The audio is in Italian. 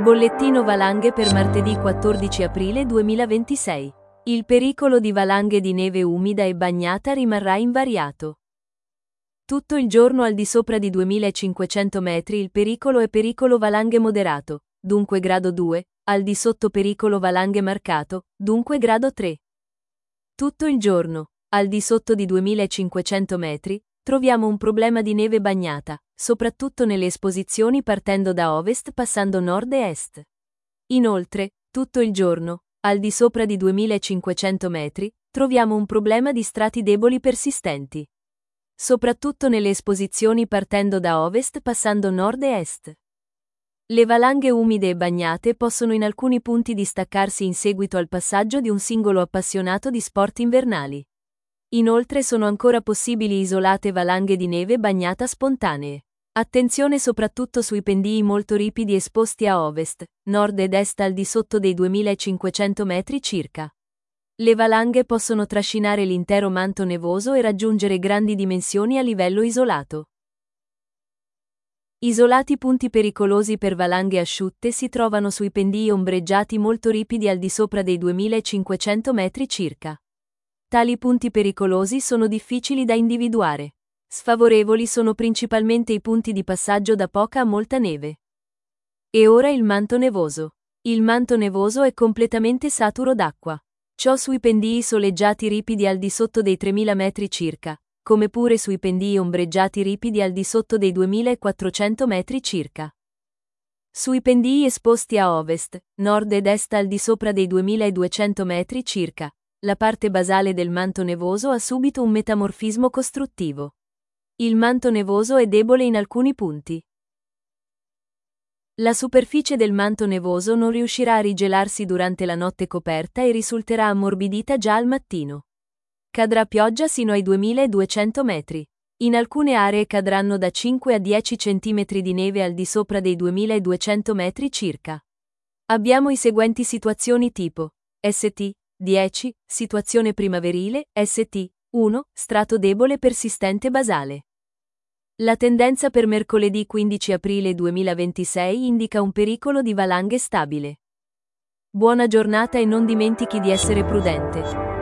Bollettino valanghe per martedì 14 aprile 2026. Il pericolo di valanghe di neve umida e bagnata rimarrà invariato. Tutto il giorno al di sopra di 2500 metri il pericolo è pericolo valanghe moderato, dunque grado 2, al di sotto pericolo valanghe marcato, dunque grado 3. Tutto il giorno, al di sotto di 2500 metri, troviamo un problema di neve bagnata, soprattutto nelle esposizioni partendo da ovest passando nord e est. Inoltre, tutto il giorno, al di sopra di 2500 metri, troviamo un problema di strati deboli persistenti. Soprattutto nelle esposizioni partendo da ovest passando nord e est. Le valanghe umide e bagnate possono in alcuni punti distaccarsi in seguito al passaggio di un singolo appassionato di sport invernali. Inoltre sono ancora possibili isolate valanghe di neve bagnata spontanee. Attenzione soprattutto sui pendii molto ripidi esposti a ovest, nord ed est al di sotto dei 2500 metri circa. Le valanghe possono trascinare l'intero manto nevoso e raggiungere grandi dimensioni a livello isolato. Isolati punti pericolosi per valanghe asciutte si trovano sui pendii ombreggiati molto ripidi al di sopra dei 2500 metri circa. Tali punti pericolosi sono difficili da individuare. Sfavorevoli sono principalmente i punti di passaggio da poca a molta neve. E ora il manto nevoso. Il manto nevoso è completamente saturo d'acqua. Ciò sui pendii soleggiati ripidi al di sotto dei 3000 metri circa, come pure sui pendii ombreggiati ripidi al di sotto dei 2400 metri circa. Sui pendii esposti a ovest, nord ed est al di sopra dei 2200 metri circa, la parte basale del manto nevoso ha subito un metamorfismo costruttivo. Il manto nevoso è debole in alcuni punti. La superficie del manto nevoso non riuscirà a rigelarsi durante la notte coperta e risulterà ammorbidita già al mattino. Cadrà pioggia sino ai 2200 metri. In alcune aree cadranno da 5 a 10 cm di neve al di sopra dei 2200 metri circa. Abbiamo i seguenti situazioni tipo ST 10, situazione primaverile, ST 1, strato debole persistente basale. La tendenza per mercoledì 15 aprile 2026 indica un pericolo di valanghe stabile. Buona giornata e non dimentichi di essere prudente.